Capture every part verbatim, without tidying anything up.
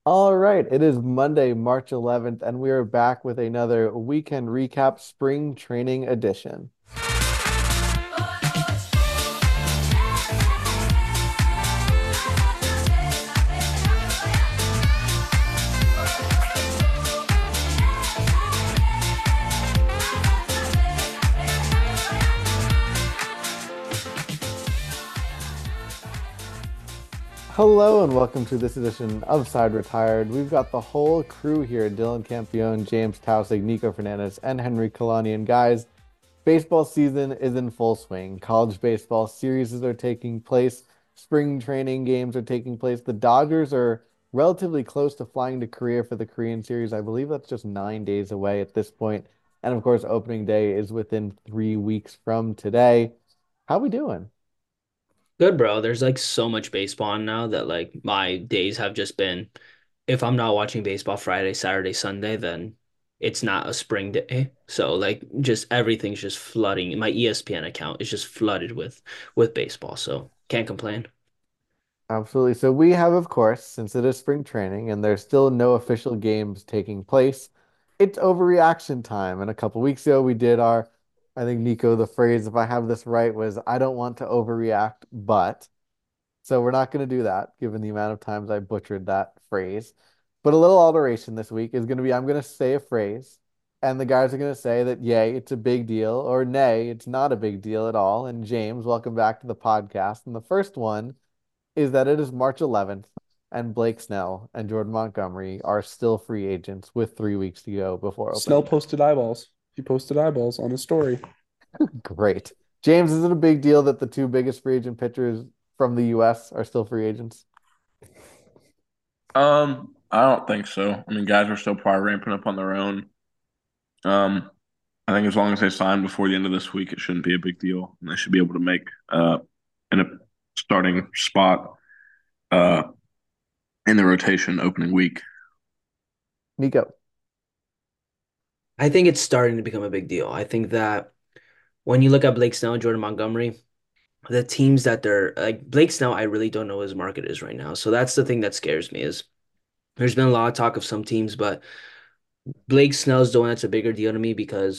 All right, it is Monday, March eleventh, and we are back with another weekend recap spring training edition. Hello and welcome to this edition of Side Retired. We've got the whole crew here: Dylan Campione, James Tausig, Nico Fernandez, and Henry Kalani. And guys, baseball season is in full swing. College baseball series are taking place. Spring training games are taking place. The Dodgers are relatively close to flying to Korea for the Korean series. I believe that's just nine days away at this point. And of course, opening day is within three weeks from today. How we doing? Good, bro. There's like so much baseball on now that like my days have just been, if I'm not watching baseball Friday, Saturday, Sunday, then it's not a spring day. So like just everything's just flooding. My E S P N account is just flooded with with baseball. So can't complain. Absolutely. So we have, of course, since it is spring training and there's still no official games taking place, it's overreaction time. And a couple weeks ago, we did our, I think, Nico, the phrase, if I have this right, was I don't want to overreact, but. So we're not going to do that, given the amount of times I butchered that phrase. But a little alteration this week is going to be I'm going to say a phrase, and the guys are going to say that, yay, it's a big deal, or nay, it's not a big deal at all. And James, welcome back to the podcast. And the first one is that it is March eleventh and Blake Snell and Jordan Montgomery are still free agents with three weeks to go before Snell opening day. posted eyeballs. He posted eyeballs on his story. Great. James, is it a big deal that the two biggest free agent pitchers from the U S are still free agents? Um, I don't think so. I mean, guys are still probably ramping up on their own. Um, I think as long as they sign before the end of this week, it shouldn't be a big deal. And they should be able to make uh in a starting spot uh in the rotation opening week. Nico. I think it's starting to become a big deal. I think that when you look at Blake Snell and Jordan Montgomery, the teams that they're like Blake Snell, I really don't know what his market is right now. So that's the thing that scares me is there's been a lot of talk of some teams, but Blake Snell's the one that's a bigger deal to me because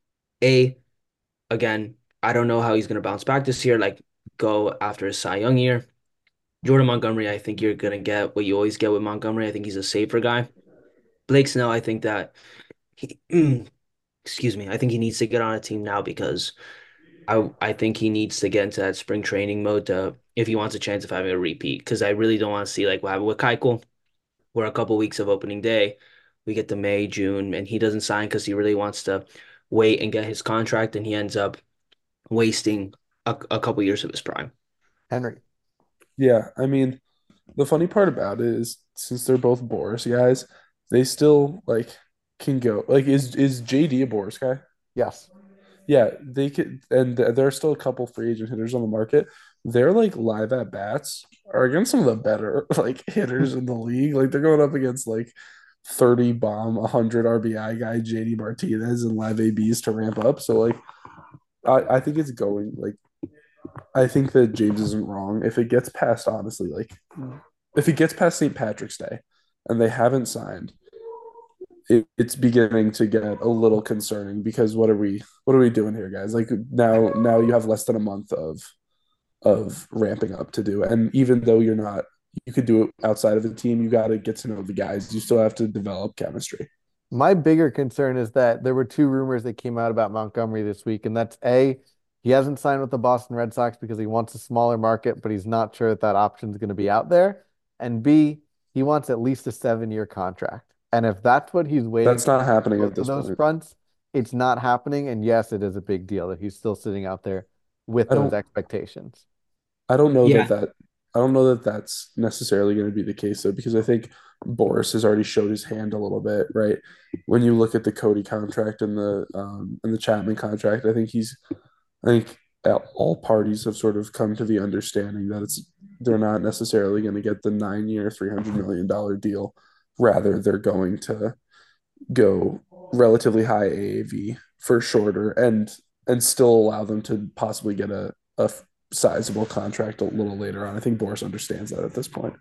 A, again, I don't know how he's gonna bounce back this year, like go after his Cy Young year. Jordan Montgomery, I think you're gonna get what you always get with Montgomery. I think he's a safer guy. Blake Snell, I think that he, excuse me, I think he needs to get on a team now because I I think he needs to get into that spring training mode to if he wants a chance of having a repeat. Because I really don't want to see like what happened with Keuchel, where a couple weeks of opening day, we get to May, June, and he doesn't sign because he really wants to wait and get his contract, and he ends up wasting a, a couple years of his prime. Henry. Yeah, I mean, the funny part about it is since they're both Boris guys, they still like can go. Like, is is J D a Boris guy? Yes. Yeah, they could, and th- there are still a couple free agent hitters on the market. Their like live at bats are against some of the better like hitters in the league. Like they're going up against like thirty bomb, one hundred R B I guy J D Martinez and live A Bs to ramp up. So like I, I think it's going like I think that James isn't wrong. If it gets past honestly, like if it gets past Saint Patrick's Day and they haven't signed, it, it's beginning to get a little concerning because what are we what are we doing here, guys? Like now now you have less than a month of of ramping up to do. And even though you're not you could do it outside of the team, you gotta get to know the guys. You still have to develop chemistry. My bigger concern is that there were two rumors that came out about Montgomery this week, and that's A, he hasn't signed with the Boston Red Sox because he wants a smaller market, but he's not sure that that option is going to be out there. And B, he wants at least a seven-year contract. And if that's what he's waiting That's not for happening both at of this those point. fronts, it's not happening. And yes, it is a big deal that he's still sitting out there with I those don't expectations. I don't know that Yeah, that I don't know that that's necessarily going to be the case though, because I think Boris has already showed his hand a little bit, right? When you look at the Cody contract and the um, and the Chapman contract, I think he's I think all parties have sort of come to the understanding that it's they're not necessarily going to get the nine year, three hundred million dollar deal. Rather, they're going to go relatively high A A V for shorter and and still allow them to possibly get a, a sizable contract a little later on. I think Boris understands that at this point.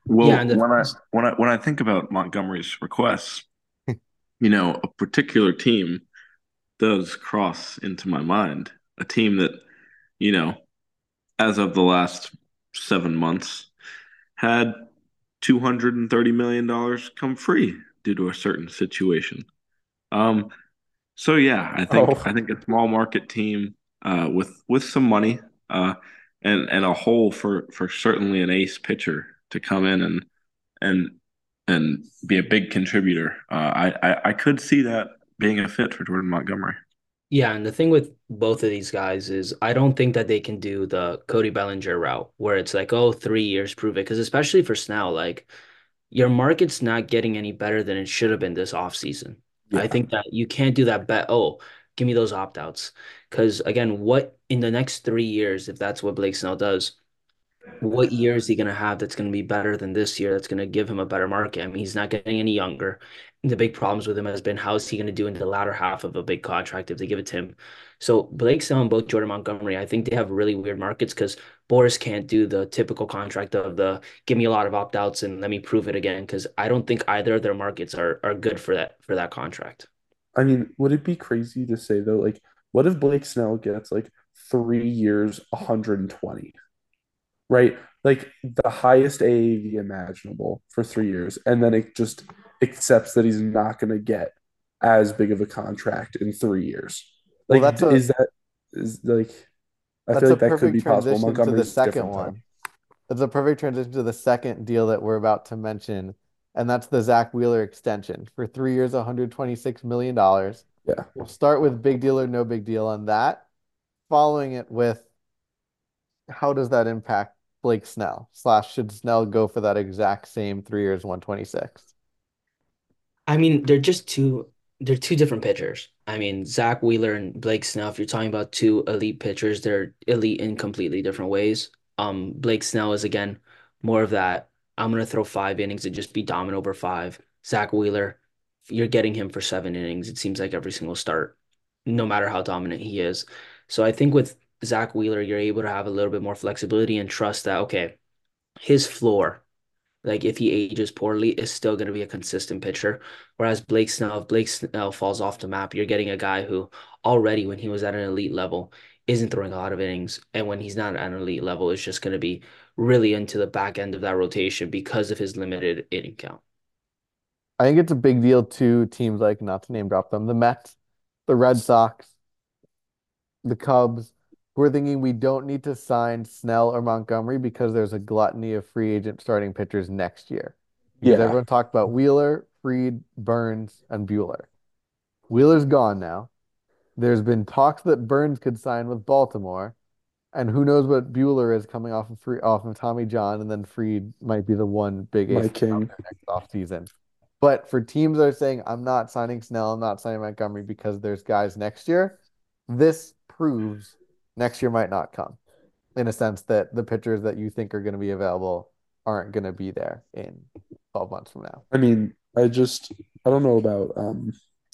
Yeah, Well, and the when I when I when I think about Montgomery's requests, you know, a particular team does cross into my mind. A team that, you know, as of the last seven months, had two hundred thirty million dollars come free due to a certain situation. Um, so yeah, I think I Oh, think a small market team uh, with with some money uh, and and a hole for for certainly an ace pitcher to come in and and and be a big contributor. Uh, I, I I could see that being a fit for Jordan Montgomery. Yeah, and the thing with both of these guys is I don't think that they can do the Cody Bellinger route where it's like, oh, three years, prove it. Because especially for Snell, like your market's not getting any better than it should have been this offseason. I yeah. think that you can't do that bet. Oh, give me those opt-outs. Because again, what in the next three years, if that's what Blake Snell does, what year is he going to have that's going to be better than this year that's going to give him a better market? I mean, he's not getting any younger. The big problems with him has been how is he going to do in the latter half of a big contract if they give it to him? So Blake Snell and both Jordan Montgomery, I think they have really weird markets because Boris can't do the typical contract of the give me a lot of opt-outs and let me prove it again because I don't think either of their markets are are good for that for that contract. I mean, would it be crazy to say though, like, what if Blake Snell gets like three years, one hundred twenty, right? Like the highest A A V imaginable for three years, and then it just accepts that he's not going to get as big of a contract in three years. Well, Like, that's a is that is like I feel that's a like that could perfect be possible. transition to the Montgomery's second different though. one. That's a perfect transition to the second deal that we're about to mention, and that's the Zach Wheeler extension for three years, one hundred twenty-six million dollars. Yeah. We'll start with big deal or no big deal on that, following it with how does that impact Blake Snell? Slash, should Snell go for that exact same three years, one twenty-six? I mean, they're just two they're two different pitchers. I mean, Zach Wheeler and Blake Snell, if you're talking about two elite pitchers, they're elite in completely different ways. Um, Blake Snell is again more of that. I'm gonna throw five innings and just be dominant over five. Zach Wheeler, you're getting him for seven innings. It seems like every single start, no matter how dominant he is. So I think with Zach Wheeler, you're able to have a little bit more flexibility and trust that, okay, his floor like if he ages poorly, is still going to be a consistent pitcher. Whereas Blake Snell, if Blake Snell falls off the map, you're getting a guy who already, when he was at an elite level, isn't throwing a lot of innings. And when he's not at an elite level, is just going to be really into the back end of that rotation because of his limited inning count. I think it's a big deal to teams like, not to name drop them, the Mets, the Red Sox, the Cubs, who are thinking we don't need to sign Snell or Montgomery because there's a gluttony of free agent starting pitchers next year. Because Yeah. everyone talked about Wheeler, Fried, Burns, and Bueller. Wheeler's gone now. There's been talks that Burns could sign with Baltimore, and who knows what Bueller is coming off of free off of Tommy John, and then Fried might be the one big ace Mike King. next offseason. But for teams that are saying, I'm not signing Snell, I'm not signing Montgomery because there's guys next year, this proves next year might not come in a sense that the pitchers that you think are going to be available aren't going to be there in twelve months from now. I mean, I just I don't know about um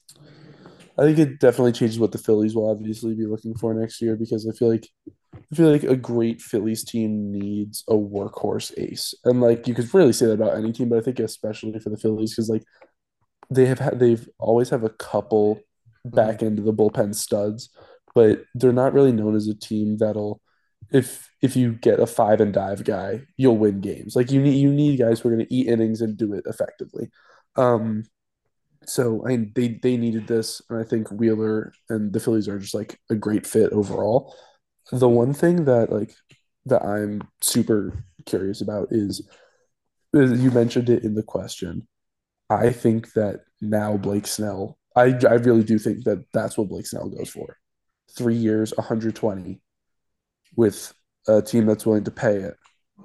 I think it definitely changes what the Phillies will obviously be looking for next year because I feel like I feel like a great Phillies team needs a workhorse ace. And like you could really say that about any team, but I think especially for the Phillies because like they have had they've always have a couple Mhm. back end of the bullpen studs, but they're not really known as a team that'll if if you get a five and dive guy, you'll win games. Like you need you need guys who are going to eat innings and do it effectively. Um, so I mean, they they needed this, and I think Wheeler and the Phillies are just like a great fit overall. The one thing that like that I'm super curious about is, is you mentioned it in the question. I think that now Blake Snell, I I really do think that that's what Blake Snell goes for. Three years, one hundred twenty with a team that's willing to pay it.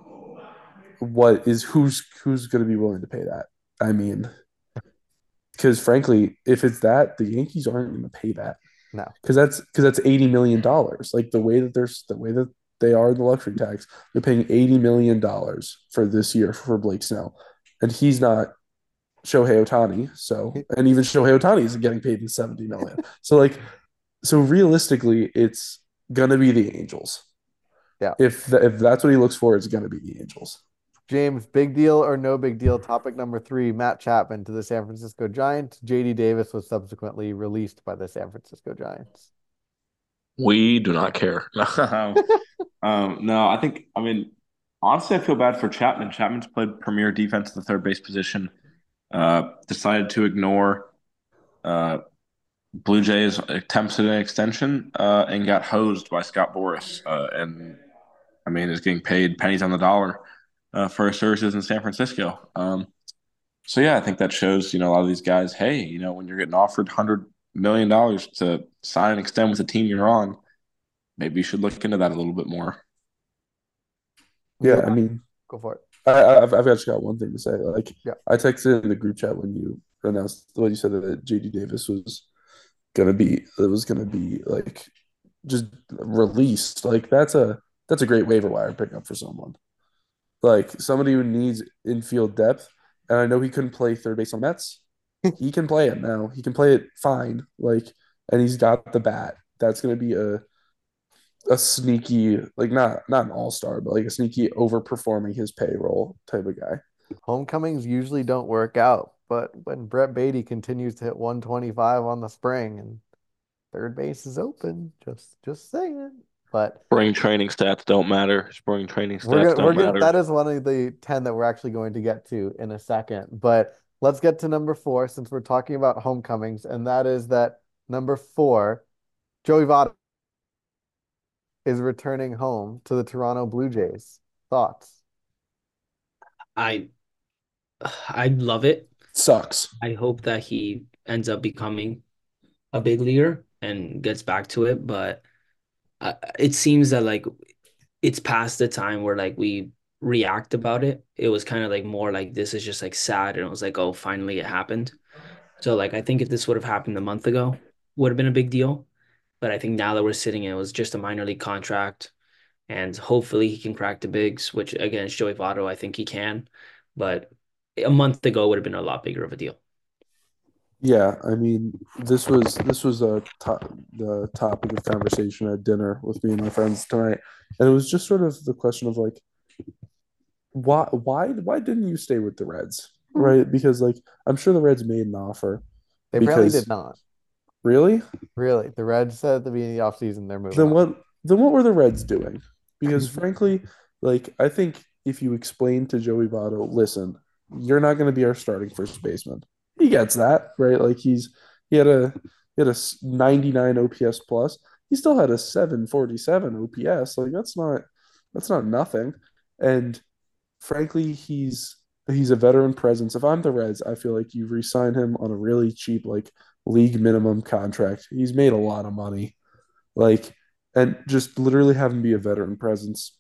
What is who's who's going to be willing to pay that? I mean, because frankly, if it's that, the Yankees aren't going to pay that No. because that's because that's eighty million dollars. Like the way that there's the way that they are in the luxury tax, they're paying eighty million dollars for this year for Blake Snell, and he's not Shohei Ohtani. So, and even Shohei Ohtani isn't getting paid in seventy million. So, like, so realistically, it's gonna be the Angels. Yeah. If the, if that's what he looks for, it's gonna be the Angels. James, big deal or no big deal? Topic number three, Matt Chapman to the San Francisco Giants. J D Davis was subsequently released by the San Francisco Giants. We do not care. um, no, I think, I mean, honestly, I feel bad for Chapman. Chapman's played premier defense at the third base position, uh, decided to ignore uh, Blue Jays attempts at an extension uh, and got hosed by Scott Boras. Uh, and I mean, is getting paid pennies on the dollar uh, for his services in San Francisco. Um, so yeah, I think that shows you know a lot of these guys. Hey, you know, when you're getting offered hundred million dollars to sign and extend with the team you're on, maybe you should look into that a little bit more. Yeah, I mean, Go for it. I, I've I've actually got one thing to say. Like, Yeah. I texted in the group chat when you announced when you said that J D Davis was gonna be it was gonna be like just released. Like that's a that's a great waiver wire pickup for someone. Like somebody who needs infield depth. And I know he couldn't play third base on Mets. He can play it now. He can play it fine. Like, and he's got the bat. That's gonna be a a sneaky, like not not an all star, but like a sneaky overperforming his payroll type of guy. Homecomings usually don't work out, but when Brett Beatty continues to hit one twenty-five on the spring and third base is open, just just saying. But Spring training stats don't matter. Spring training we're stats gonna we're don't gonna matter. that is one of the ten that we're actually going to get to in a second. But let's get to number four since we're talking about homecomings, and that is that number four, Joey Votto is returning home to the Toronto Blue Jays. Thoughts? I I love it. Sucks. I hope that he ends up becoming a big leaguer and gets back to it, but uh, it seems that like it's past the time where like we react about it. It was kind of like more like this is just like sad, and it was like, oh, finally it happened. So like I think if this would have happened a month ago, would have been a big deal. But I think now that we're sitting, it was just a minor league contract, and hopefully he can crack the bigs, which against Joey Votto, I think he can. But a month ago would have been a lot bigger of a deal. Yeah, I mean, this was this was a top, the topic of conversation at dinner with me and my friends tonight, and it was just sort of the question of like, why why why didn't you stay with the Reds, right? Because like I'm sure the Reds made an offer They apparently because did not. really, Really. The Reds said at the beginning of the offseason they're moving then on. what then what were the Reds doing? Because frankly, like I think if you explain to Joey Votto, listen, you're not going to be our starting first baseman. He gets that, right? Like he's he had a he had a ninety-nine O P S plus. He still had a seven forty-seven O P S. Like that's not that's not nothing. And frankly, he's he's a veteran presence. If I'm the Reds, I feel like you re-sign him on a really cheap, like league minimum contract. He's made a lot of money. Like, and just literally have him be a veteran presence.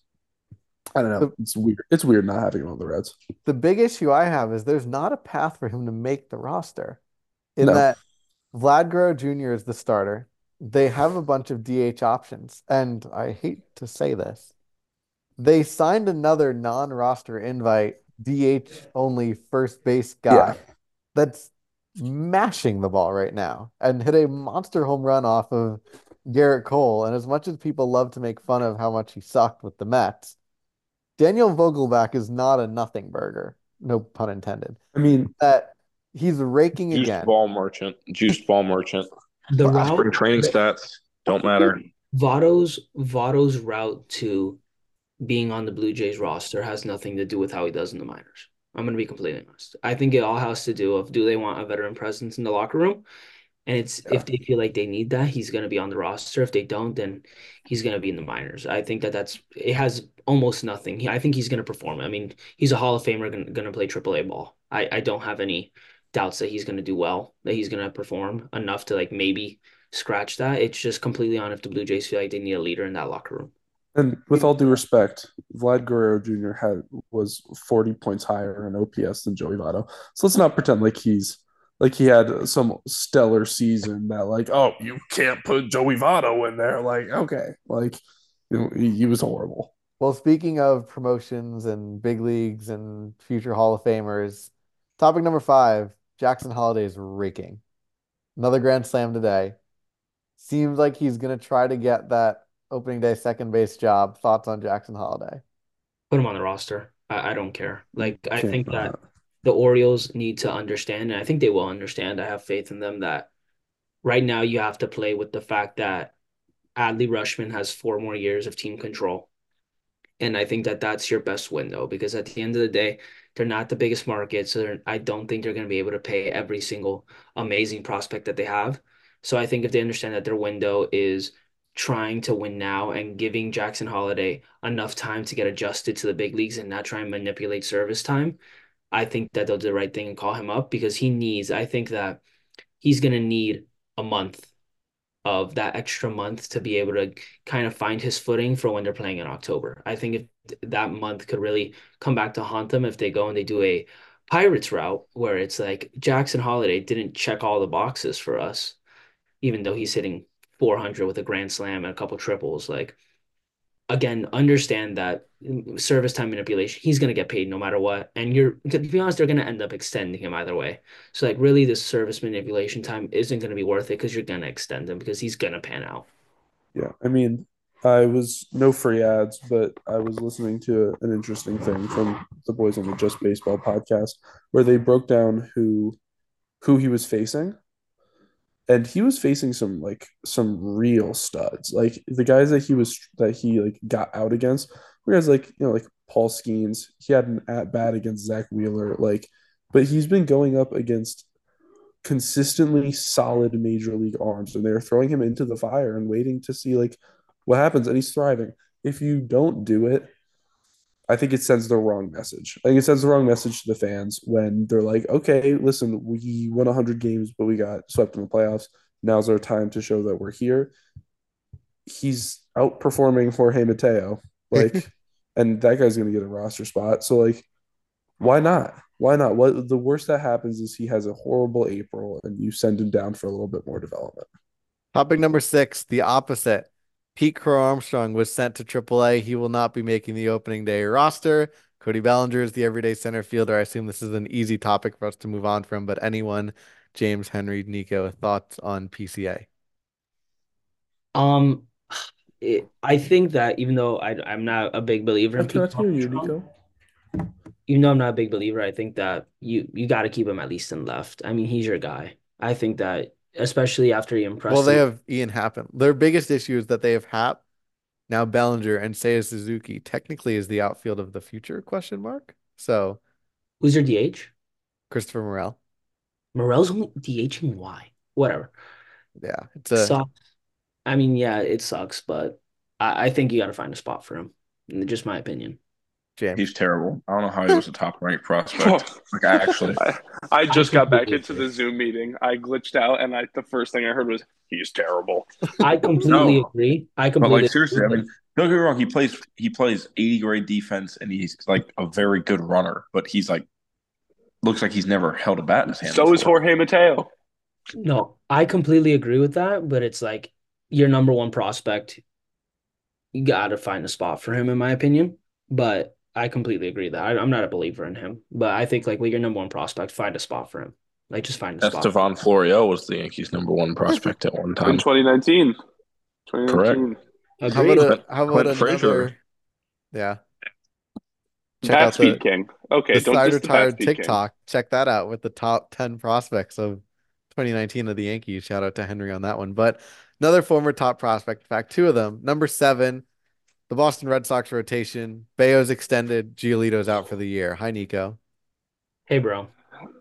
I don't know. The, It's weird. It's weird not having him on the Reds. the big issue I have is there's not a path for him to make the roster. In No. that Vlad Guerrero Junior is the starter. They have a bunch of D H options, and I hate to say this. They signed another non-roster invite D H only first base Yeah. guy that's mashing the ball right now and hit a monster home run off of Garrett Cole. And as much as people love to make fun of how much he sucked with the Mets, Daniel Vogelback is not a nothing burger. No pun intended. I mean, That he's raking Juiced again. ball merchant. Juiced ball merchant. The Well, Spring route training stats don't matter. Votto's Votto's route to being on the Blue Jays roster has nothing to do with how he does in the minors. I'm going to be completely honest. I think it all has to do with do they want a veteran presence in the locker room? And it's yeah. if they feel like they need that, he's going to be on the roster. If they don't, then he's going to be in the minors. I think that that's it has almost nothing. He, I think he's going to perform. I mean, he's a Hall of Famer going, going to play triple A ball. I, I don't have any doubts that he's going to do well, that he's going to perform enough to like maybe scratch that. It's just completely on if the Blue Jays feel like they need a leader in that locker room. And with all due respect, Vlad Guerrero Junior had was forty points higher in O P S than Joey Votto. So let's not pretend like he's like he had some stellar season that like, oh, you can't put Joey Votto in there. Like, okay, like you know, he, he was horrible. Well, speaking of promotions and big leagues and future Hall of Famers, topic number five, Jackson Holliday is raking. Another grand slam today. Seems like he's going to try to get that opening day second base job. Thoughts on Jackson Holliday? Put him on the roster. I, I don't care. You Like I can't think that not. the Orioles need to understand, and I think they will understand. I have faith in them that right now you have to play with the fact that Adley Rushman has four more years of team control. And I think that that's your best window because at the end of the day, they're not the biggest market. So they're- I don't think they're going to be able to pay every single amazing prospect that they have. So I think if they understand that their window is trying to win now and giving Jackson Holiday enough time to get adjusted to the big leagues and not try and manipulate service time, I think that they'll do the right thing and call him up because he needs, I think that he's going to need a month of that extra month to be able to kind of find his footing for when they're playing in October. I think if that month could really come back to haunt them if they go and they do a Pirates route where it's like Jackson Holiday didn't check all the boxes for us, even though he's hitting four hundred with a grand slam and a couple triples. Like, again, understand that service time manipulation, he's going to get paid no matter what. And you're, to be honest, they're going to end up extending him either way. So, like, really, this service manipulation time isn't going to be worth it because you're going to extend him because he's going to pan out. Yeah, I mean, I was no free ads, but I was listening to an interesting thing from the boys on the Just Baseball podcast where they broke down who who he was facing, and he was facing some like some real studs. Like the guys that he was that he like got out against were guys like you know like Paul Skeens. He had an at bat against Zach Wheeler, like, but he's been going up against consistently solid major league arms, and they're throwing him into the fire and waiting to see like what happens, and he's thriving. If you don't do it, I think it sends the wrong message. I think it sends the wrong message to the fans when they're like, okay, listen, we won one hundred games, but we got swept in the playoffs. Now's our time to show that we're here. He's outperforming Jorge Mateo, like, and that guy's going to get a roster spot. So, like, why not? Why not? What the worst that happens is he has a horrible April and you send him down for a little bit more development. Topic number six, the opposite. Pete Crow Armstrong was sent to triple A. He will not be making the opening day roster. Cody Bellinger is the everyday center fielder. I assume this is an easy topic for us to move on from, but anyone, James, Henry, Nico, thoughts on P C A? Um, it, I think that even though I, I'm not a big believer I in Pete cannot hear you, Armstrong, Nico. even though I'm not a big believer, I think that you you got to keep him at least in left. I mean, he's your guy. I think that especially after he Well, impressed they the have Ian Happ. Their biggest issue is that they have Happ, now Bellinger, and Seiya Suzuki. Technically, is the outfield of the future? Question mark. So who's your D H? Christopher Morel. Morel's only DHing. Why? Whatever. Yeah, it's a Sucks. I mean, yeah, it sucks, but I, I think you got to find a spot for him. Just my opinion. James. He's terrible. I don't know how he was a top ranked prospect. Like I actually, I, I just got back completely into agree. the Zoom meeting. I glitched out, and I the first thing I heard was he's terrible. I completely No. agree. I but completely like seriously, I agree. mean, don't get me wrong. He plays he plays eighty grade defense, and he's like a very good runner. But he's like looks like he's never held a bat in his hand. So is before. Jorge Mateo. No, I completely agree with that, but it's like your number one prospect. You got to find a spot for him, in my opinion. But I completely agree that I, I'm not a believer in him. But I think like with your number one prospect, find a spot for him. Like just find a spot. Estevan Florial was the Yankees' number one prospect at one In time. twenty nineteen. twenty nineteen. How Agreed. about a, how about Clint Frazier. another? Yeah. Check Bat out the Speed King. Okay, the don't Cider diss the Bat Tired Speed King. TikTok. Check that out with the top ten prospects of twenty nineteen of the Yankees. Shout out to Henry on that one. But another former top prospect. In fact, two of them. Number seven, the Boston Red Sox rotation. Bayo's extended. Giolito's out for the year. Hi, Nico. Hey, bro.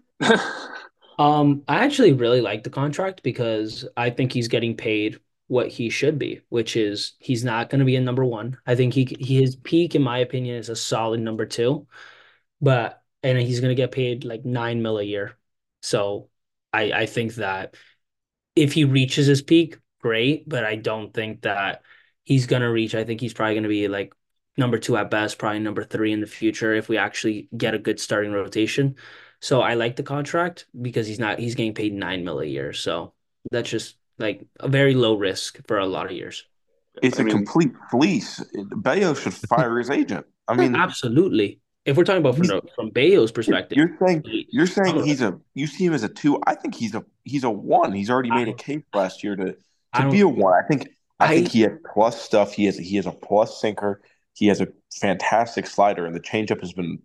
Um, I actually really like the contract because I think he's getting paid what he should be, which is he's not going to be a number one. I think he, he his peak, in my opinion, is a solid number two, but and he's going to get paid like nine mil a year. So I I think that if he reaches his peak, great, but I don't think that he's going to reach. I think he's probably going to be like number two at best, probably number three in the future if we actually get a good starting rotation. So I like the contract because he's not he's getting paid nine mil a year. So that's just like a very low risk for a lot of years. It's I a mean- complete fleece. Bayo should fire his agent. I mean, Absolutely. If we're talking about from the, from Bayo's perspective, you're saying he- you're saying he's a you see him as a two. I think he's a he's a one. He's already made a case last year to I to don't- be a one. I think I, I- think he has plus stuff. He has he has a plus sinker. He has a fantastic slider, and the changeup has been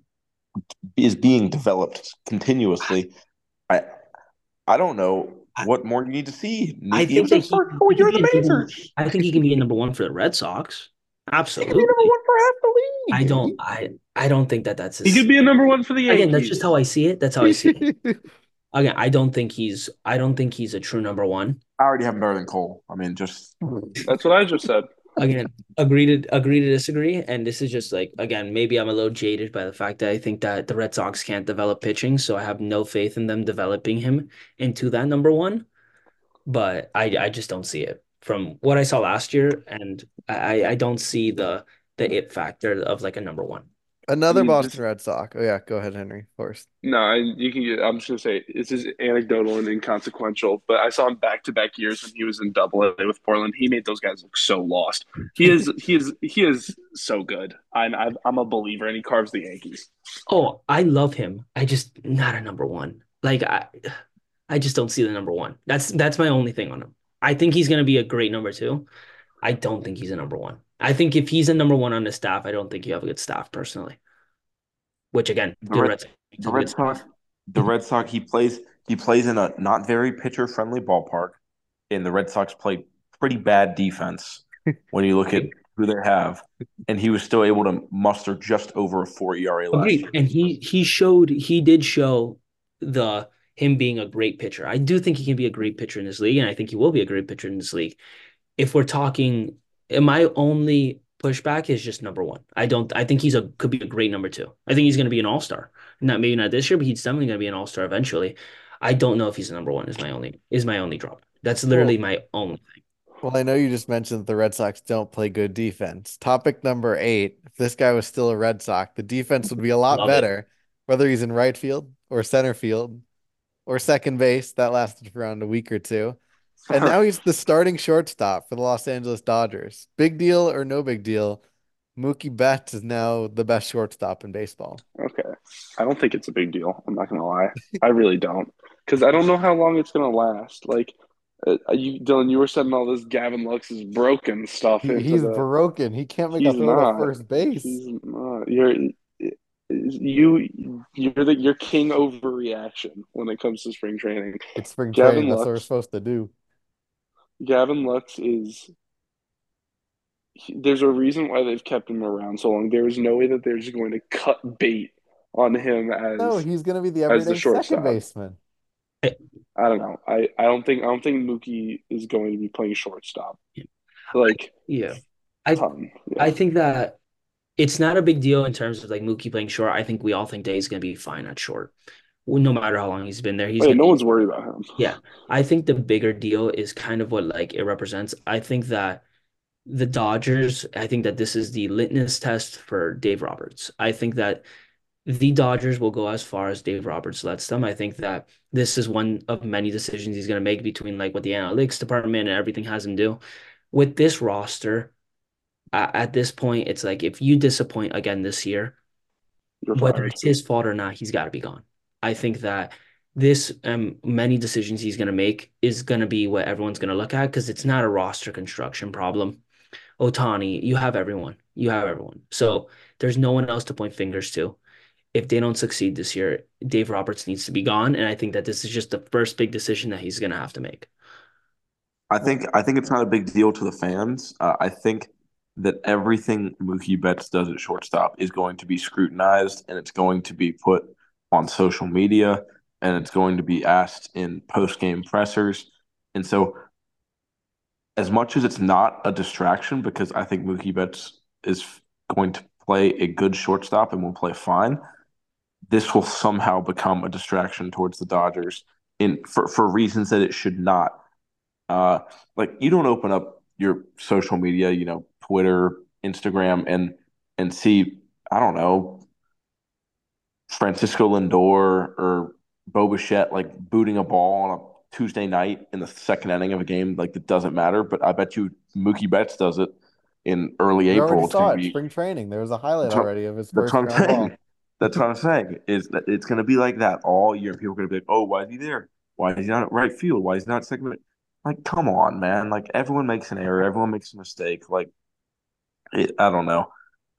is being developed continuously. I I don't know I, what more you need to see. I It think was that his he, first full he could year in be a the number. majors. I think he can be a number one for the Red Sox. He could be number Absolutely. one for half the I don't. league. I I don't think that that's He his. could be a number one for the Again, that's just Yankees. how I see it. That's how I see it. Again, I don't think he's. I don't think he's a true number one. I already have him better than Cole. I mean, just That's what I just said. Again, agree to agree to disagree. And this is just like, again, maybe I'm a little jaded by the fact that I think that the Red Sox can't develop pitching, so I have no faith in them developing him into that number one. But I I just don't see it from what I saw last year, and I I don't see the the it factor of like a number one. I Another mean, Boston just Red Sox. Oh yeah, go ahead, Henry, first. no. I, you can. Get, I'm just gonna say this is anecdotal and inconsequential, but I saw him back to back years when he was in Double A with Portland. He made those guys look so lost. He is. He is. He is so good. I'm. I'm I'm a believer, and he carves the Yankees. Oh, I love him. I just not a number one. Like I I just don't see the number one. That's that's my only thing on him. I think he's gonna be a great number two. I don't think he's a number one. I think if he's a number one on the staff, I don't think you have a good staff personally. Which again, the the Red Red Sox the have a Red good Sox. staff. The Red Sox. He plays. He plays in a not very pitcher friendly ballpark, and the Red Sox play pretty bad defense when you look at Agreed. who they have, and he was still able to muster just over a four E R A last Agreed. year. And he he showed he did show the him being a great pitcher. I do think he can be a great pitcher in this league, and I think he will be a great pitcher in this league. If we're talking, my only pushback is just number one. I don't. I think he's a could be a great number two. I think he's going to be an all star. Not maybe not this year, but he's definitely going to be an all star eventually. I don't know if he's a number one. Is my only is my only drop. That's literally Well, my only thing. well, I know you just mentioned that the Red Sox don't play good defense. Topic number eight. If this guy was still a Red Sox, the defense would be a lot Love it. better, whether he's in right field or center field or second base. That lasted for around a week or two. And now he's the starting shortstop for the Los Angeles Dodgers. Big deal or no big deal? Mookie Betts is now the best shortstop in baseball. Okay. I don't think it's a big deal. I'm not gonna lie. I really don't, because I don't know how long it's gonna last. Like, uh, you, Dylan, you were sending all this Gavin Lux is broken stuff He, into he's the. broken. He can't make a He's throw to not. first base. He's not. You're you. You're the you're king overreaction when it comes to spring training. It's spring training. Gavin That's what we're Lux. supposed to do. Gavin Lux is. he- there's a reason why they've kept him around so long. There is no way that they're just going to cut bait on him No, as he's going to be the as the everyday second shortstop. baseman. I, I don't know. I, I don't think I don't think Mookie is going to be playing shortstop. Like yeah, I ton. I Yeah. think that it's not a big deal in terms of like Mookie playing short. I think we all think that he's going to be fine at short. Well, no matter how long he's been there, he's Oh, yeah, going to no be. one's worried about him. Yeah, I think the bigger deal is kind of what like it represents. I think that the Dodgers, I think that this is the litmus test for Dave Roberts. I think that the Dodgers will go as far as Dave Roberts lets them. I think that this is one of many decisions he's going to make between like what the analytics department and everything has him do. With this roster, uh, at this point, it's like if you disappoint again this year, You're whether fired. it's his fault or not, he's got to be gone. I think that this um many decisions he's going to make is going to be what everyone's going to look at because it's not a roster construction problem. Otani, you have everyone. You have everyone. So there's no one else to point fingers to. If they don't succeed this year, Dave Roberts needs to be gone. And I think that this is just the first big decision that he's going to have to make. I think I think it's not a big deal to the fans. Uh, I think that everything Mookie Betts does at shortstop is going to be scrutinized, and it's going to be put on social media, and it's going to be asked in post game pressers. And so, as much as it's not a distraction, because I think Mookie Betts is going to play a good shortstop and will play fine, this will somehow become a distraction towards the Dodgers in for, for reasons that it should not. Uh, like you don't open up your social media, you know, Twitter, Instagram, and and see, I don't know, Francisco Lindor or Bo Bichette like booting a ball on a Tuesday night in the second inning of a game. Like it doesn't matter, but I bet you Mookie Betts does it in early We already April. It's going saw to it, be spring training. There was a highlight that's what, already of his that's first what I'm ground saying. ball. That's what I'm saying. Is that it's going to be like that all year. People are going to be like, "Oh, why is he there? Why is he not at right field? Why is he not second?" Like, come on, man. Like everyone makes an error. Everyone makes a mistake. Like, it, I don't know.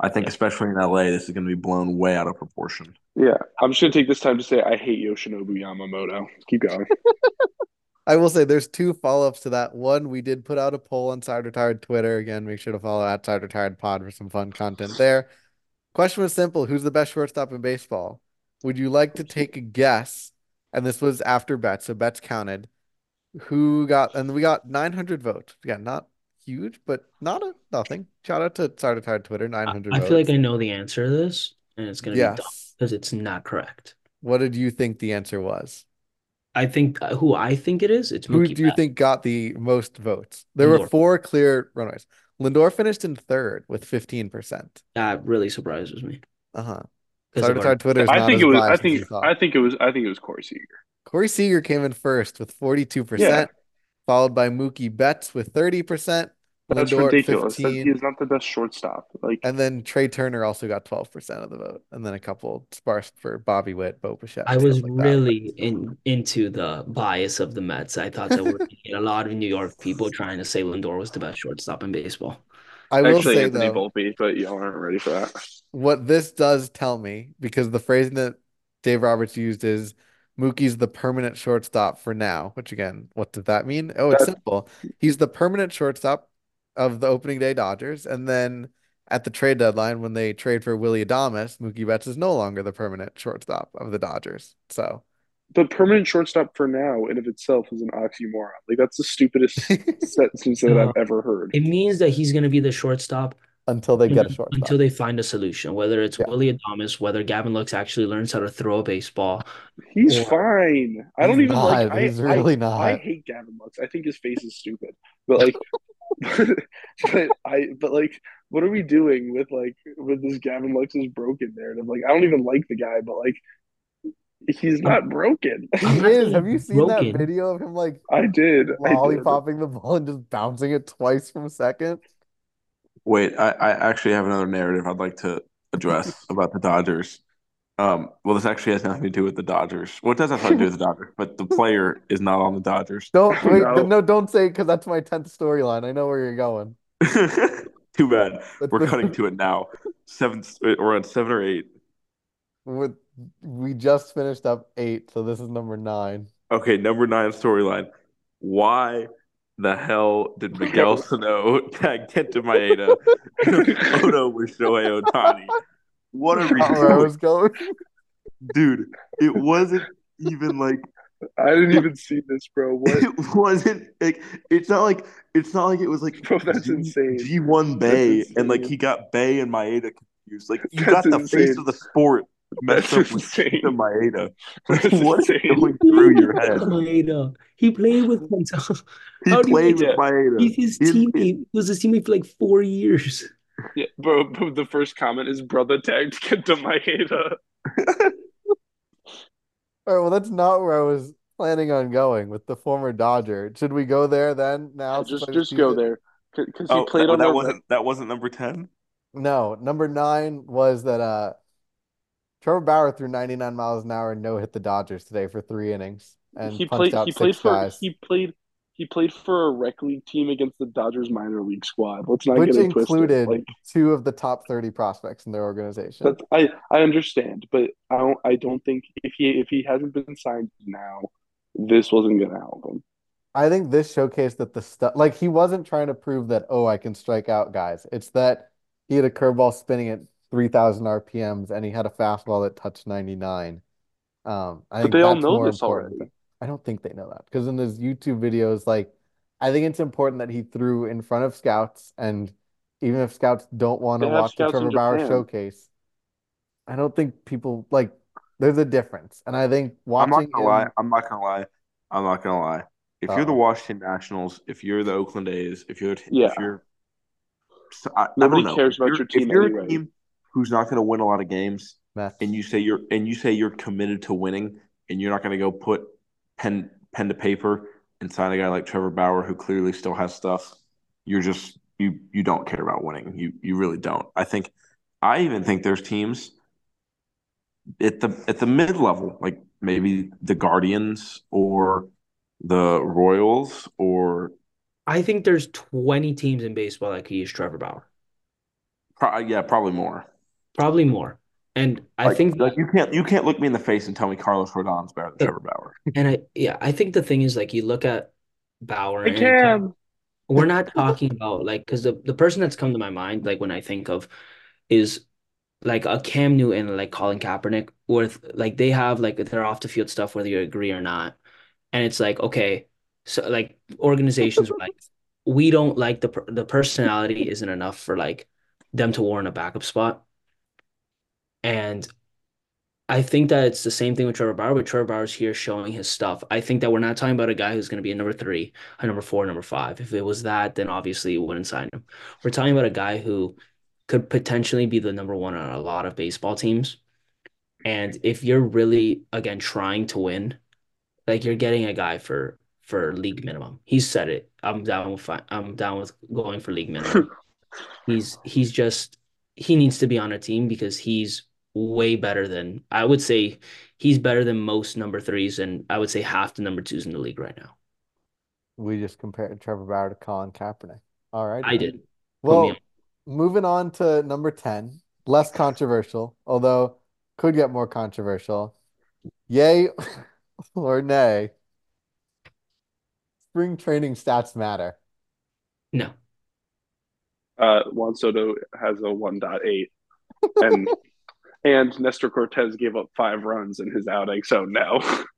I think, Yeah. especially in L A, this is going to be blown way out of proportion. Yeah, I'm just gonna take this time to say I hate Yoshinobu Yamamoto. Keep going. I will say there's two follow-ups to that. One, we did put out a poll on Side Retired Twitter. Again, make sure to follow at Side Retired Pod for some fun content there. Question was simple. Who's the best shortstop in baseball? Would you like to take a guess? And this was after bets, so bets counted. Who got, and we got nine hundred votes. Yeah, not huge, but not a nothing. Shout out to Side Retired Twitter, I, nine hundred I feel like votes. I know the answer to this, and it's gonna be dumb Yes. because it's not correct. What did you think the answer was? I think uh, who I think it is, it's Who Mookie do you Betts. think got the most votes? There were Lindor. four clear runaways. Lindor finished in third with fifteen percent. That really surprises me Uh-huh. because of our. Side Twitter is I not think as it was. I biased as think. you thought. I think it was. I think it was Corey Seager. Corey Seager came in first with forty-two Yeah, percent, followed by Mookie Betts with thirty percent, that's Lindor at ridiculous. That he fifteen, is not the best shortstop. Like and then Trey Turner also got twelve percent of the vote, and then a couple sparse for Bobby Witt, Bo Bichette, I and stuff was like that. really in into the bias of the Mets. I thought that we're gonna get a lot of New York people trying to say Lindor was the best shortstop in baseball. I will actually say Anthony though, Volpe, but y'all aren't ready for that. what this does tell me, because the phrasing that Dave Roberts used is Mookie's the permanent shortstop for now, which again, what does that mean? Oh, it's That simple. He's the permanent shortstop of the opening day Dodgers. And then at the trade deadline, when they trade for Willie Adames, Mookie Betts is no longer the permanent shortstop of the Dodgers. So but permanent shortstop for now in of itself is an oxymoron. Like that's the stupidest sentence that I've No, ever heard. it means that he's gonna be the shortstop until they get a until shortstop. they find a solution, whether it's Yeah. Willie Adames, whether Gavin Lux actually learns how to throw a baseball. He's Or fine. I don't He's even like. not. I He's really I I not. hate Gavin Lux. I think his face is stupid. But like, but I but like, what are we doing with like with this Gavin Lux's broken narrative? Like, I don't even like the guy, but like, he's I'm, not broken. He I'm not is. saying Have you he's seen that broken. video of him like I did. I did. lollipopping the ball and just bouncing it twice from second? Wait, I, I actually have another narrative I'd like to address about the Dodgers. Um, well, this actually has nothing to do with the Dodgers. Well, it does have something to do with the Dodgers, but the player is not on the Dodgers. Don't Oh wait. no. No, don't say it because that's my tenth storyline. I know where you're going. Too bad. But We're the- cutting to it now. Seven, we're on seven or eight. With we just finished up eight, so this is number nine. Okay, number nine storyline. Why the hell did Miguel Sano tag Kenta Maeda in a photo with Shohei Ohtani? What are we Not where I doing? was going. Dude, it wasn't even like I didn't even see this, bro. What? it wasn't like it's not like it's not like it was like Bro, that's G, insane. G one Bay That's and like insane. he got Bay and Maeda confused. Like you That's got the face insane. of the sport messed That's up with insane. Kenta Maeda. Like, That's what is insane. going through your head? Maeda. He played with Kenta. He How do you played with Yeah. Maeda. He's his In- teammate. He was his teammate for like four years. Yeah, bro, bro. The first comment is brother tagged Kenta Maeda. All right, well, that's not where I was planning on going with the former Dodger. Should we go there then? Now, Yeah, since just I just teased go it? there because he Oh, played that, on that the wasn't that wasn't number ten. No, number nine was that uh Trevor Bauer threw ninety-nine miles an hour and no hit the Dodgers today for three innings and he punched played out he played six for guys, he played he played for a rec league team against the Dodgers minor league squad. Let's not which get it twisted. included Like two of the top thirty prospects in their organization. that's I I understand, but I don't I don't think if he if he hasn't been signed now, this wasn't gonna help him. I think this showcased that the stuff, like he wasn't trying to prove that, oh, I can strike out guys. It's that he had a curveball spinning at three thousand R P Ms and he had a fastball that touched ninety-nine. Um, I But think they all that's know more this important. already. I don't think they know that because in his YouTube videos, like, I think it's important that he threw in front of scouts, and even if scouts don't want They to have watch the scouts in Trevor Bauer Japan. showcase, I don't think people like. There's a difference, and I think I'm not watching gonna lie. him. I'm not gonna lie. I'm not gonna lie. If you're the Uh-oh. Washington Nationals, if you're the Oakland A's, if you're Yeah. if you're so I, I Nobody don't know. cares If about you're, your if team you're anyway. a team who's not going to win a lot of games, Mets. and you say you're and you say you're committed to winning, and you're not going to go put pen pen to paper and sign a guy like Trevor Bauer who clearly still has stuff, you're just you you don't care about winning. You you really don't. I think I even think there's teams at the at the mid level, like maybe the Guardians or the Royals or I think there's twenty teams in baseball that could use Trevor Bauer. Pro- yeah, probably more. Probably more. And I Like, think like you can't you can't look me in the face and tell me Carlos Rodon's better than that, Trevor Bauer. and I yeah, I think the thing is like you look at Bauer I and again, can. we're not talking about like because the, the person that's come to my mind, like when I think of is like a Cam Newton, like Colin Kaepernick, with like they have like their off the field stuff, whether you agree or not. And it's like, okay, so like organizations are like, we don't like the per- the personality isn't enough for like them to warrant a backup spot. And I think that it's the same thing with Trevor Bauer, but Trevor Bauer's here showing his stuff. I think that we're not talking about a guy who's going to be a number three, a number four, number five. If it was that, then obviously you wouldn't sign him. We're talking about a guy who could potentially be the number one on a lot of baseball teams. And if you're really, again, trying to win, like you're getting a guy for for league minimum. He's said it. I'm down with fi- I'm down with going for league minimum. He's he's just he needs to be on a team because he's way better than I would say he's better than most number threes and I would say half the number twos in the league right now. We just compared Trevor Bauer to Colin Kaepernick. All righty I then. did. Put me on. Well, moving on to number ten, less controversial, although could get more controversial. Yay or nay, spring training stats matter. No. Uh, Juan Soto has a one point eight, and and Nestor Cortez gave up five runs in his outing, so no.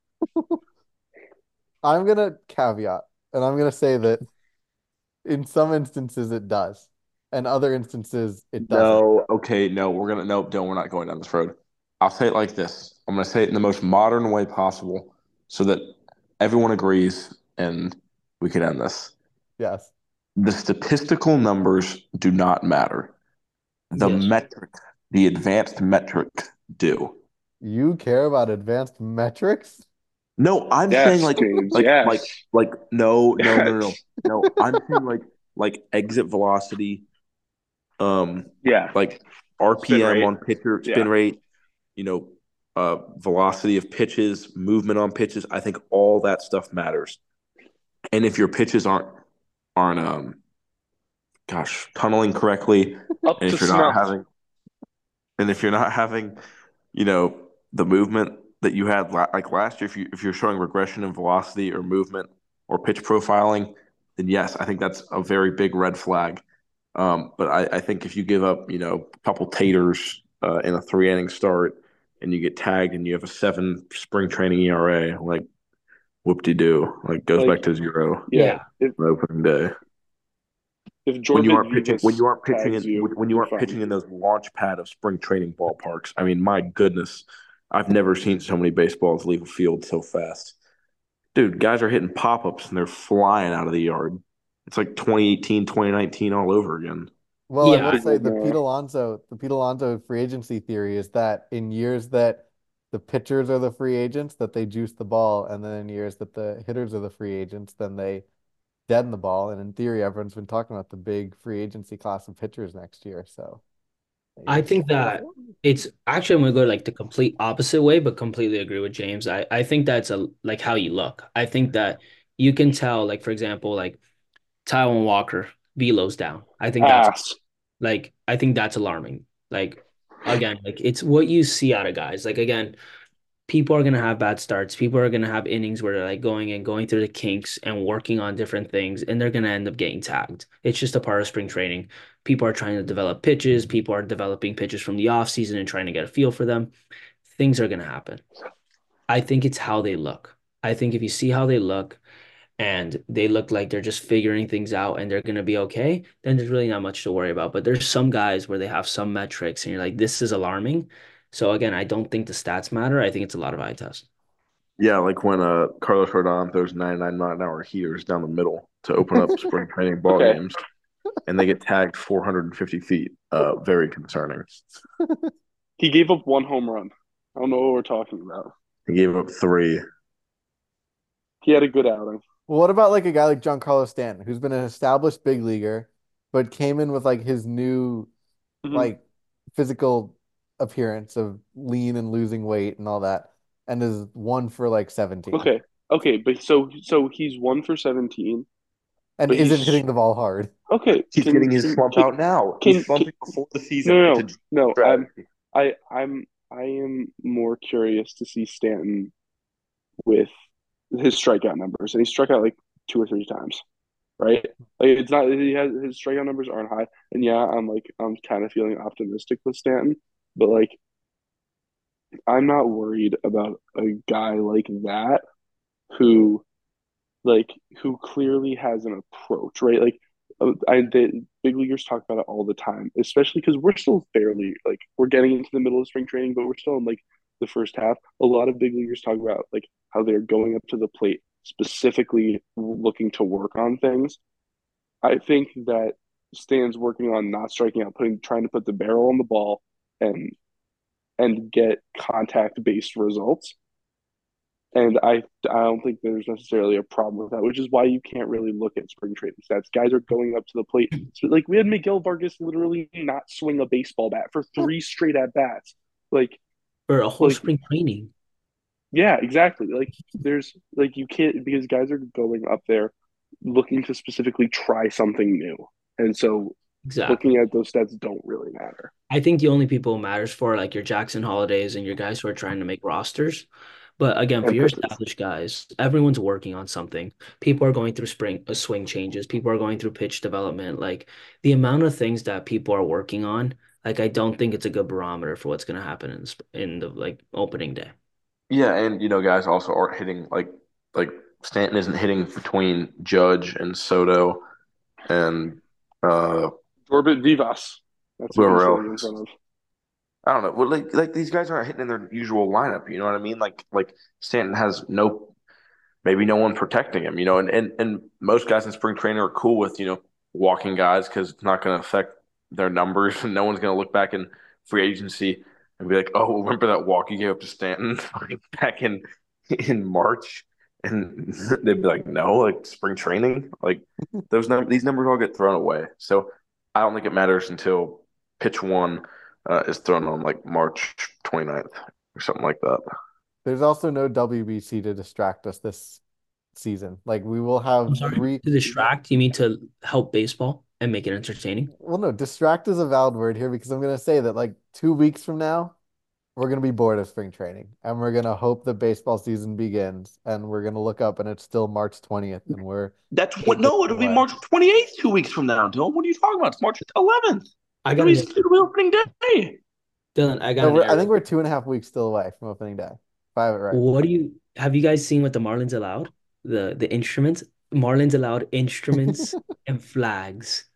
I'm gonna caveat, and I'm gonna say that in some instances it does, and other instances it doesn't. No, okay, no, we're gonna no, don't. We're not going down this road. I'll say it like this. I'm gonna say it in the most modern way possible, so that everyone agrees, and we can end this. Yes. The statistical numbers do not matter. The Yes. metrics, the advanced metrics do. You care about advanced metrics? No, I'm saying Yes, like James. like like Yes. like no, no, no, no, no. Yes. No, I'm saying like like exit velocity, um, Yeah. like Spin R P M rate. on pitcher, spin Yeah. rate, you know, uh, velocity of pitches, movement on pitches. I think all that stuff matters. And if your pitches aren't aren't um, gosh, tunneling correctly, Up and to if you're not snuff. having, and if you're not having, you know, the movement that you had la- like last year, if you if you're showing regression in velocity or movement or pitch profiling, then yes, I think that's a very big red flag. Um, but I, I think if you give up, you know, a couple taters uh, in a three inning start and you get tagged and you have a seven spring training E R A, like whoop de doo, like goes Like, back to zero yeah. Yeah. If on opening day. if When you Jorge aren't pitching, when Vivas you aren't pitching in, tags you, when you you're aren't fine. pitching in those launch pad of spring training ballparks, I mean, my goodness, I've never seen so many baseballs leave a field so fast. Dude, guys are hitting pop ups and they're flying out of the yard. It's like twenty eighteen, twenty nineteen all over again. Well, I will Yeah. say the Uh, Pete Alonso, the Pete Alonso free agency theory is that in years that the pitchers are the free agents, that they juice the ball, and then in years that the hitters are the free agents, then they deaden the ball. And in theory, everyone's been talking about the big free agency class of pitchers next year. So I maybe. think that it's actually I'm gonna go like the complete opposite way, but completely agree with James. I, I think that's a like how you look. I think that you can tell, like for example, like Taiwan Walker, velo's down. I think that's ass. like I think that's alarming. Like again, like it's what you see out of guys. Like again, people are gonna have bad starts. People are gonna have innings where they're like going and going through the kinks and working on different things, and they're gonna end up getting tagged. It's just a part of spring training. People are trying to develop pitches. People are developing pitches from the off season and trying to get a feel for them. Things are gonna happen. I think it's how they look. I think if you see how they look and they look like they're just figuring things out and they're going to be okay, then there's really not much to worry about. But there's some guys where they have some metrics and you're like, this is alarming. So again, I don't think the stats matter. I think it's a lot of eye test. Yeah, like when uh Carlos Rodon throws ninety-nine mile an hour heaters down the middle to open up spring training ball Okay. games, and they get tagged four hundred fifty feet. Uh, very concerning. He gave up one home run. I don't know what we're talking about. He gave up three. He had a good outing. Well, what about like a guy like Giancarlo Stanton, who's been an established big leaguer, but came in with like his new Mhm. like physical appearance of lean and losing weight and all that, and is one for like seventeen. Okay. Okay, but so so he's one for seventeen, and But isn't he's hitting the ball hard. okay. He's Can getting his can slump can, out now. can, He's can slumping before the season. no It's a no no. I'm strategy. I I'm I am more curious to see Stanton with his strikeout numbers, and he struck out like two or three times, right? Like it's not he has his strikeout numbers aren't high, and yeah, I'm like I'm kind of feeling optimistic with Stanton, but like I'm not worried about a guy like that who like who clearly has an approach, right? Like uh, I the big leaguers talk about it all the time, especially because we're still fairly like we're getting into the middle of spring training, but we're still in like the first half. A lot of big leaguers talk about like how they're going up to the plate specifically looking to work on things. I think that Stan's working on not striking out, putting trying to put the barrel on the ball and and get contact based results. And I I don't think there's necessarily a problem with that, which is why you can't really look at spring training stats. Guys are going up to the plate. So, like we had Miguel Vargas literally not swing a baseball bat for three straight at bats. Like For a whole like spring training. yeah, exactly. Like there's like you can't because guys are going up there looking to specifically try something new. And so Exactly. looking at those stats don't really matter. I think the only people it matters for are like your Jackson Holidays and your guys who are trying to make rosters. But again, for And your pitchers. established guys, everyone's working on something. People are going through spring uh, swing changes. People are going through pitch development. Like the amount of things that people are working on, like I don't think it's a good barometer for what's going to happen in the, sp- in the like opening day. Yeah, and you know, guys also aren't hitting like like Stanton isn't hitting between Judge and Soto and uh Orbit Vivas. That's who he's whoever hitting in else. front of. I don't know. Well, like like these guys aren't hitting in their usual lineup. You know what I mean? Like like Stanton has no maybe no one protecting him. You know, and and and most guys in spring training are cool with you know walking guys because it's not going to affect their numbers, and no one's going to look back in free agency and be like, oh, remember that walk you gave up to Stanton back in in March? And they'd be like, no, like spring training, like those num- these numbers all get thrown away. So I don't think it matters until pitch one uh, is thrown on like March twenty-ninth or something like that. There's also no W B C to distract us this season. Like we will I'm have sorry. three. To distract, you mean to help baseball and make it entertaining? Well, no, distract is a valid word here because I'm going to say that like two weeks from now, we're going to be bored of spring training and we're going to hope the baseball season begins and we're going to look up and it's still March twentieth and we're That's what. eight days No, it'll be away. March twenty-eighth, two weeks from now, Dylan. What are you talking about? It's March eleventh. I It'll got be, an it'll be opening day. Dylan, I got No, an we're, I error. think we're two and a half weeks still away from opening day. If I have it right. What do you have you guys seen what the Marlins allowed? The the instruments? Marlins allowed instruments and flags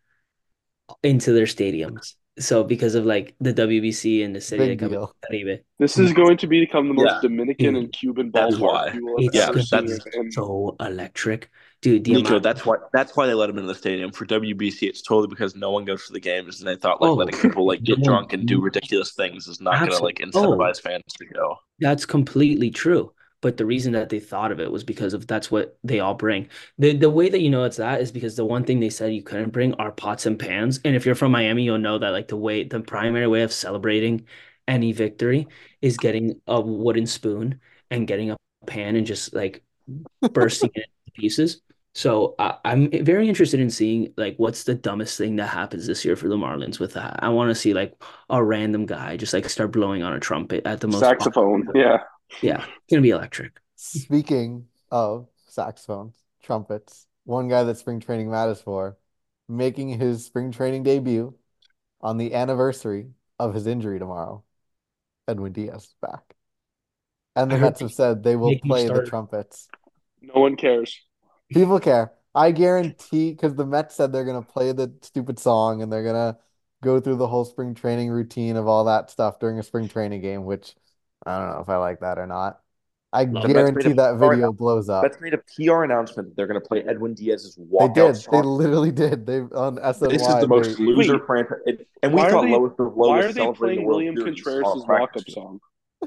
into their stadiums. So because of like the W B C and the Serie de Big Campeones deal. del Caribe, This is going to become the most Yeah, Dominican and dude, Cuban that's ballpark why. you will have it's ever Yeah, gonna seen. be that's And so electric. Dude, the Nico. amount That's why. That's why they let him into the stadium. For W B C, it's totally because no one goes to the games, and they thought like oh, letting people like no get one drunk and do ridiculous things is not going to like absolutely oh, incentivize fans to go. that's completely true. But the reason that they thought of it was because of that's what they all bring. The the way that you know it's that is because the one thing they said you couldn't bring are pots and pans. And if you're from Miami, you'll know that like the way the primary way of celebrating any victory is getting a wooden spoon and getting a pan and just like bursting it into pieces. So I, I'm very interested in seeing like what's the dumbest thing that happens this year for the Marlins with that. I want to see like a random guy just like start blowing on a trumpet at the most saxophone, yeah. yeah, it's gonna be electric. Speaking of saxophones, trumpets, one guy that spring training matters for, making his spring training debut on the anniversary of his injury tomorrow, Edwin Diaz is back. And I the heard Mets have said they will making play the starter. trumpets. No one cares. People care. I guarantee because the Mets said they're gonna play the stupid song and they're gonna go through the whole spring training routine of all that stuff during a spring training game, which I don't know if I like that or not. I Love The it. Mets made a guarantee that P R video announcement. blows up. Mets made a P R announcement that they're going to play Edwin Diaz's They walkout did. They song. literally did. They on This is S N Y. the They most loser Wait, franchise. And we why are thought they lowest of low why was are they celebrating the playing World William Series on a Contreras' practice walk-up field. song?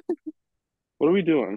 What are we doing?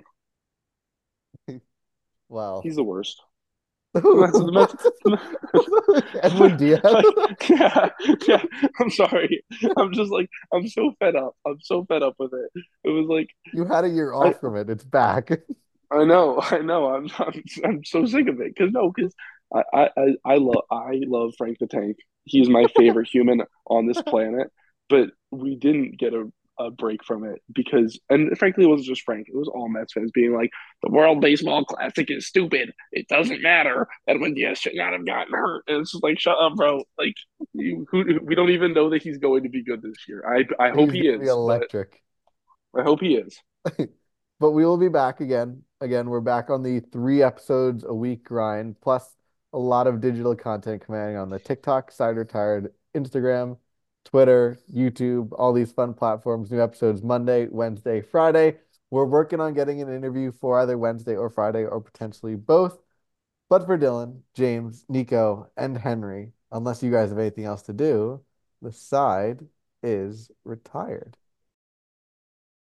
well, He's the worst. That's the what? Mets. Edwin Diaz. Like, yeah, yeah. I'm sorry. I'm just like I'm so fed up. I'm so fed up with it. It was like You had a year I off from it. It's back. I know, I know. I'm I'm, I'm so sick of it. Cause no, cause I, I, I, I love I love Frank the Tank. He's my favorite human on this planet. But we didn't get a, a break from it because, and frankly, it wasn't just Frank. It was all Mets fans being like, "The World Baseball Classic is stupid. It doesn't matter. Edwin Diaz should not have gotten hurt." And it's just like, shut up, bro. Like, you, who, we don't even know that he's going to be good this year. I I hope He's he gonna be is, but electric. I hope he is. But we will be back again. Again, we're back on the three episodes a week grind, plus a lot of digital content coming on the TikTok, Side Retired, Instagram, Twitter, YouTube, all these fun platforms. New episodes Monday, Wednesday, Friday. We're working on getting an interview for either Wednesday or Friday, or potentially both. But for Dylan, James, Nico, and Henry, unless you guys have anything else to do, the side is retired.